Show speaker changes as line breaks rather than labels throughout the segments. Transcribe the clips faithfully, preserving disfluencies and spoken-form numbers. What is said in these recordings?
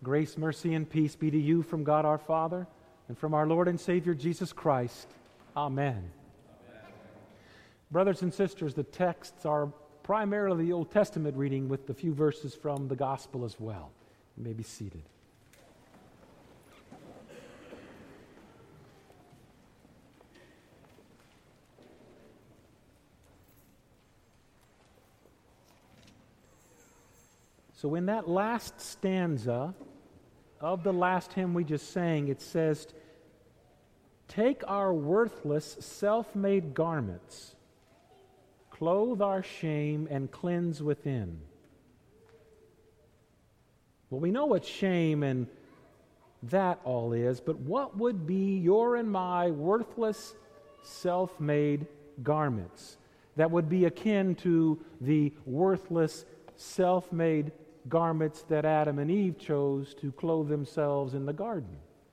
Grace, mercy, and peace be to you from God our Father and from our Lord and Savior Jesus Christ. Amen. Amen. Brothers and sisters, the texts are primarily the Old Testament reading with a few verses from the Gospel as well. You may be seated. So in that last stanza of the last hymn we just sang, it says, "Take our worthless, self-made garments, clothe our shame, and cleanse within." Well, we know what shame and that all is, but what would be your and my worthless, self-made garments that would be akin to the worthless, self-made garments that Adam and Eve chose to clothe themselves in the garden?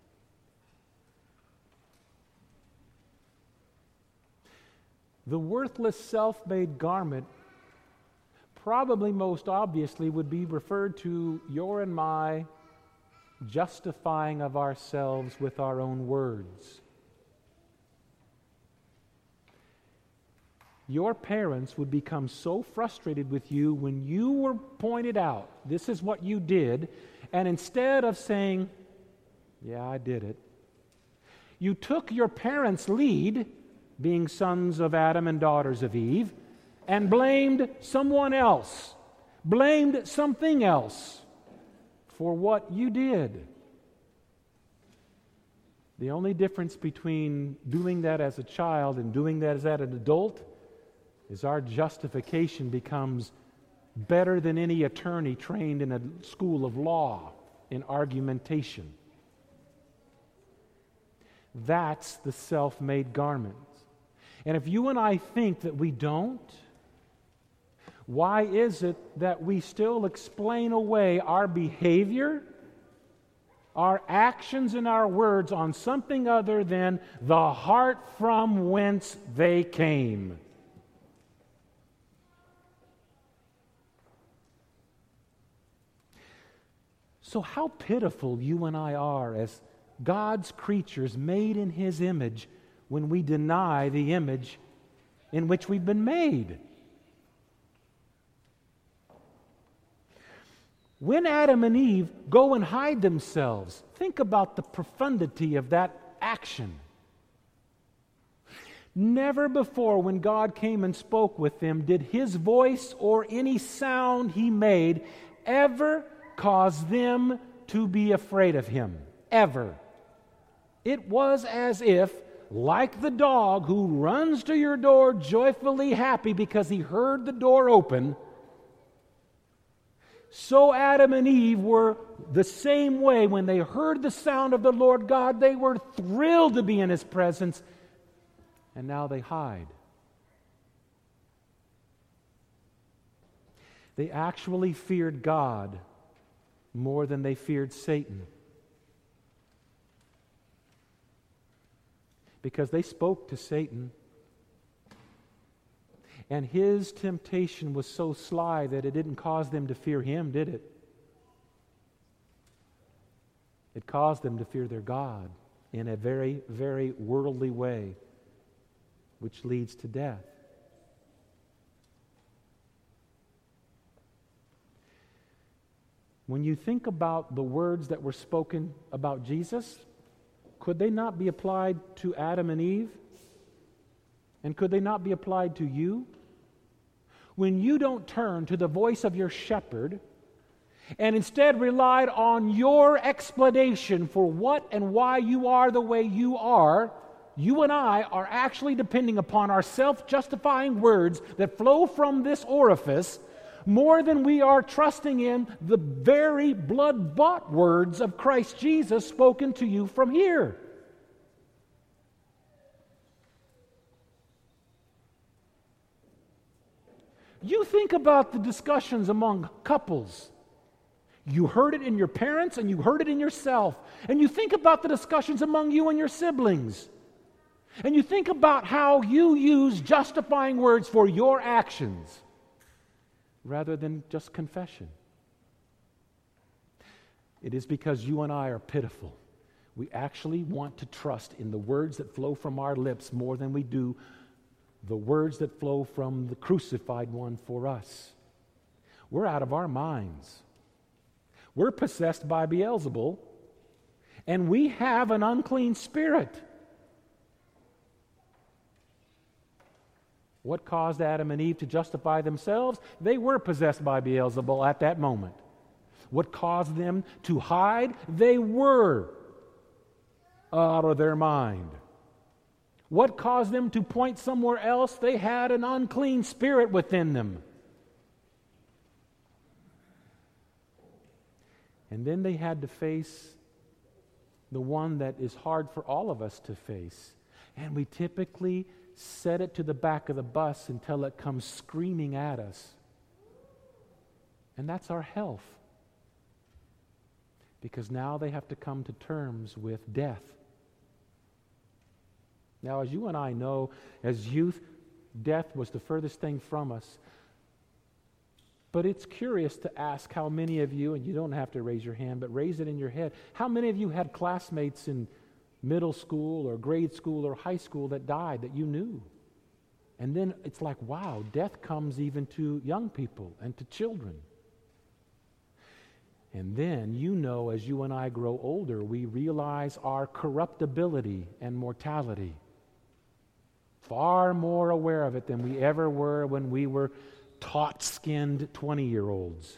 The worthless self-made garment probably most obviously would be referred to your and my justifying of ourselves with our own words. Your parents would become so frustrated with you when you were pointed out, this is what you did, and instead of saying, yeah, I did it, you took your parents' lead, being sons of Adam and daughters of Eve, and blamed someone else, blamed something else for what you did. The only difference between doing that as a child and doing that as an adult is our justification becomes better than any attorney trained in a school of law in argumentation. That's the self-made garment. And if you and I think that we don't, why is it that we still explain away our behavior, our actions, and our words on something other than the heart from whence they came? So how pitiful you and I are as God's creatures made in His image when we deny the image in which we've been made. When Adam and Eve go and hide themselves, think about the profundity of that action. Never before when God came and spoke with them did His voice or any sound He made ever cause them to be afraid of Him. Ever. It was as if, like the dog who runs to your door joyfully happy because he heard the door open, so Adam and Eve were the same way. When they heard the sound of the Lord God, they were thrilled to be in His presence, and now they hide. They actually feared God more than they feared Satan, because they spoke to Satan, and his temptation was so sly that it didn't cause them to fear him, did it? It caused them to fear their God in a very, very worldly way, which leads to death. When you think about the words that were spoken about Jesus, could they not be applied to Adam and Eve? And could they not be applied to you? When you don't turn to the voice of your shepherd and instead relied on your explanation for what and why you are the way you are, you and I are actually depending upon our self-justifying words that flow from this orifice more than we are trusting in the very blood-bought words of Christ Jesus spoken to you from here. You think about the discussions among couples. You heard it in your parents and you heard it in yourself. And you think about the discussions among you and your siblings. And you think about how you use justifying words for your actions rather than just confession. It is because you and I are pitiful. We actually want to trust in the words that flow from our lips more than we do the words that flow from the crucified one for us. We're out of our minds. We're possessed by Beelzebul, and we have an unclean spirit. What caused Adam and Eve to justify themselves? They were possessed by Beelzebul at that moment. What caused them to hide? They were out of their mind. What caused them to point somewhere else? They had an unclean spirit within them. And then they had to face the one that is hard for all of us to face. And we typically set it to the back of the bus until it comes screaming at us. And that's our health. Because now they have to come to terms with death. Now, as you and I know, as youth, death was the furthest thing from us. But it's curious to ask how many of you, and you don't have to raise your hand, but raise it in your head, how many of you had classmates in middle school or grade school or high school that died that you knew? And then it's like, wow, death comes even to young people and to children. And then, you know, as you and I grow older, we realize our corruptibility and mortality. Far more aware of it than we ever were when we were taut-skinned twenty-year-olds.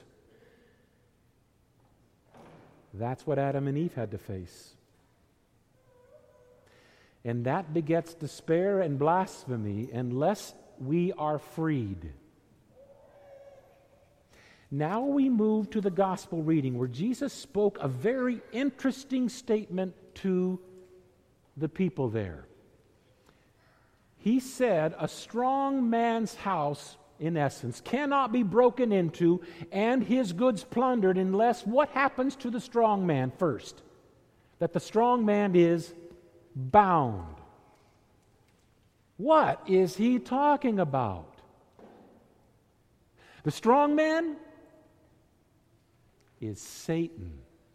That's what Adam and Eve had to face. And that begets despair and blasphemy unless we are freed. Now we move to the gospel reading where Jesus spoke a very interesting statement to the people there. He said, a strong man's house, in essence, cannot be broken into and his goods plundered unless what happens to the strong man first? That the strong man is bound. What is he talking about? The strong man is Satan.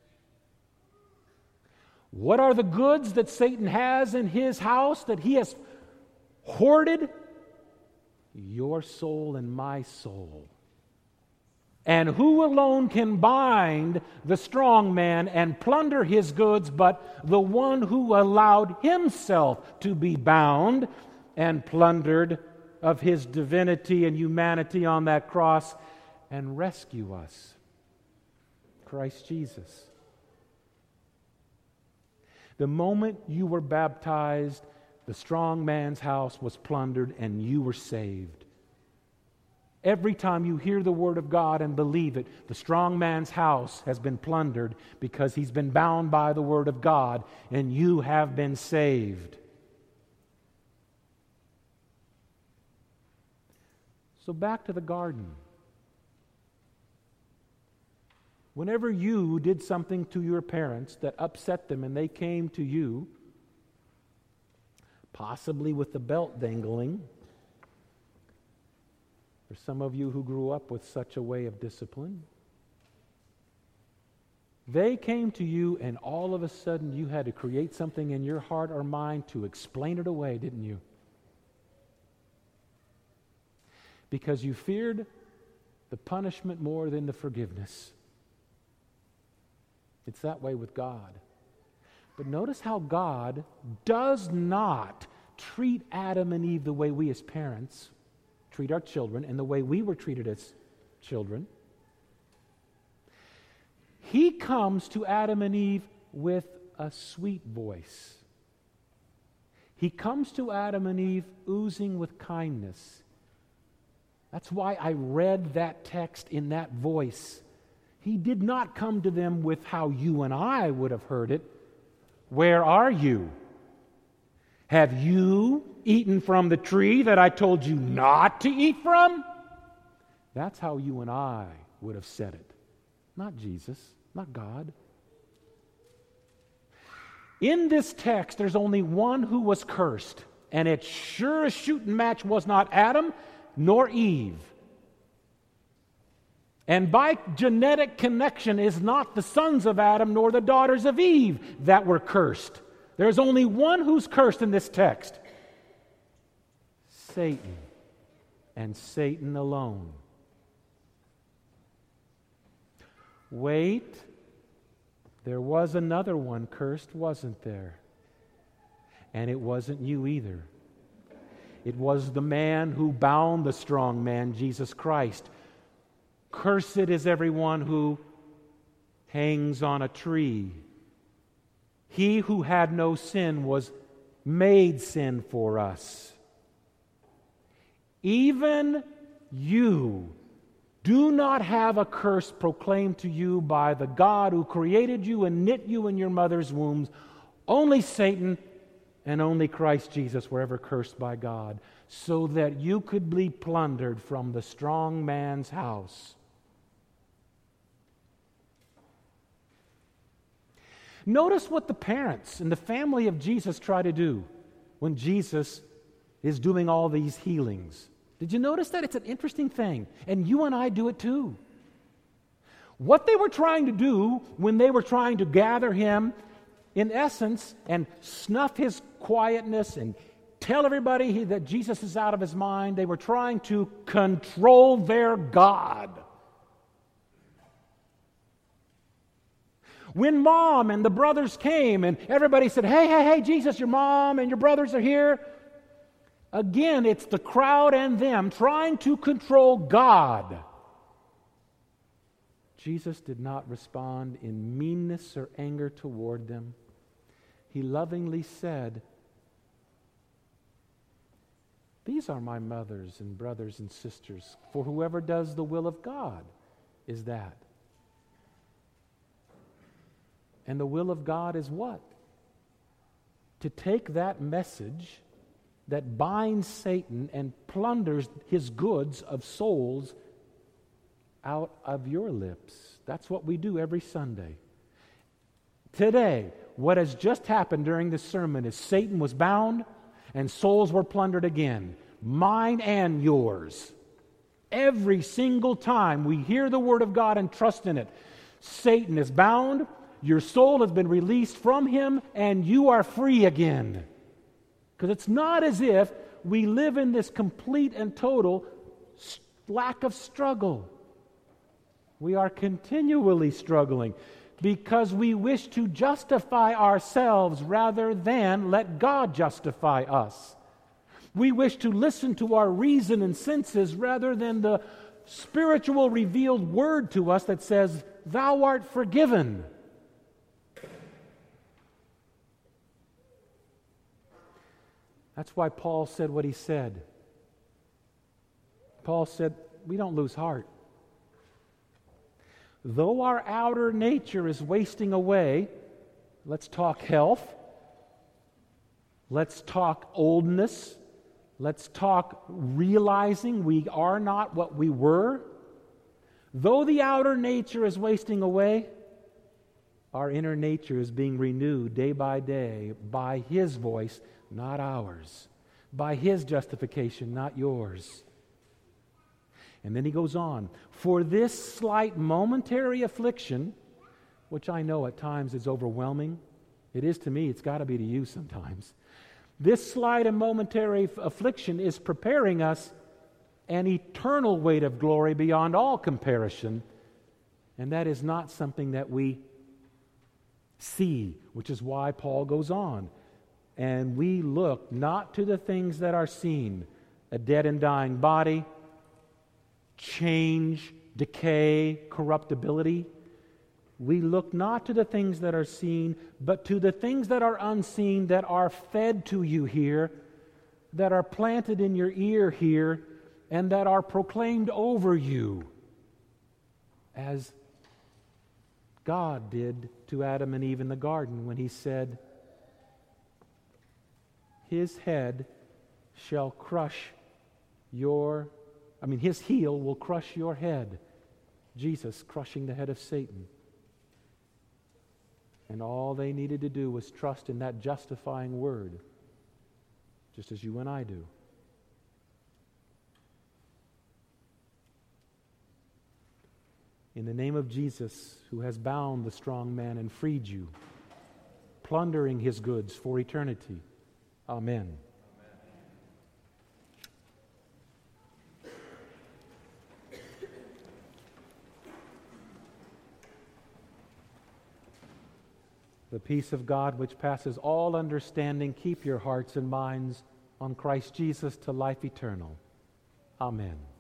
What are the goods that Satan has in his house that he has hoarded? Your soul and my soul. And who alone can bind the strong man and plunder his goods but the one who allowed himself to be bound and plundered of his divinity and humanity on that cross and rescue us? Christ Jesus. The moment you were baptized, the strong man's house was plundered and you were saved. Every time you hear the word of God and believe it, the strong man's house has been plundered because he's been bound by the word of God and you have been saved. So back to the garden. Whenever you did something to your parents that upset them and they came to you, possibly with the belt dangling, for some of you who grew up with such a way of discipline, they came to you and all of a sudden you had to create something in your heart or mind to explain it away, didn't you? Because you feared the punishment more than the forgiveness. It's that way with God. But notice how God does not treat Adam and Eve the way we as parents treat our children and the way we were treated as children. He comes to Adam and Eve with a sweet voice. He comes to Adam and Eve oozing with kindness. That's why I read that text in that voice. He did not come to them with how you and I would have heard it. Where are you? Have you eaten from the tree that I told you not to eat from? That's how you and I would have said it. Not Jesus, not God. In this text, there's only one who was cursed, and it sure as shooting match was not Adam nor Eve. And by genetic connection is not the sons of Adam nor the daughters of Eve that were cursed. There's only one who's cursed in this text. Satan, and Satan alone. Wait, there was another one cursed, wasn't there? And it wasn't you either. It was the man who bound the strong man, Jesus Christ. Cursed is everyone who hangs on a tree. He who had no sin was made sin for us. Even you do not have a curse proclaimed to you by the God who created you and knit you in your mother's wombs. Only Satan and only Christ Jesus were ever cursed by God, so that you could be plundered from the strong man's house. Notice what the parents and the family of Jesus try to do when Jesus is doing all these healings. Did you notice that? It's an interesting thing. And you and I do it too. What they were trying to do when they were trying to gather him, in essence, and snuff his quietness and tell everybody he, that Jesus is out of his mind, they were trying to control their God. When mom and the brothers came and everybody said, hey, hey, hey, Jesus, your mom and your brothers are here. Again, it's the crowd and them trying to control God. Jesus did not respond in meanness or anger toward them. He lovingly said, these are my mothers and brothers and sisters, for whoever does the will of God is that. And the will of God is what? To take that message that binds Satan and plunders his goods of souls out of your lips. That's what we do every Sunday. Today, what has just happened during this sermon is Satan was bound and souls were plundered again. Mine and yours. Every single time we hear the Word of God and trust in it, Satan is bound, your soul has been released from him, and you are free again. Because it's not as if we live in this complete and total lack of struggle. We are continually struggling because we wish to justify ourselves rather than let God justify us. We wish to listen to our reason and senses rather than the spiritual revealed word to us that says, "Thou art forgiven." That's why Paul said what he said. Paul said, we don't lose heart. Though our outer nature is wasting away, let's talk health, let's talk oldness, let's talk realizing we are not what we were. Though the outer nature is wasting away, our inner nature is being renewed day by day by His voice, not ours. By His justification, not yours. And then he goes on, for this slight momentary affliction, which I know at times is overwhelming. It is to me, it's got to be to you sometimes. This slight and momentary affliction is preparing us an eternal weight of glory beyond all comparison. And that is not something that we see, which is why Paul goes on. And we look not to the things that are seen, a dead and dying body, change, decay, corruptibility. We look not to the things that are seen, but to the things that are unseen, that are fed to you here, that are planted in your ear here, and that are proclaimed over you, as God did to Adam and Eve in the garden when He said, His head shall crush your, I mean, His heel will crush your head. Jesus crushing the head of Satan. And all they needed to do was trust in that justifying word, just as you and I do. In the name of Jesus, who has bound the strong man and freed you, plundering his goods for eternity. Amen. The peace of God, which passes all understanding, keep your hearts and minds on Christ Jesus to life eternal. Amen.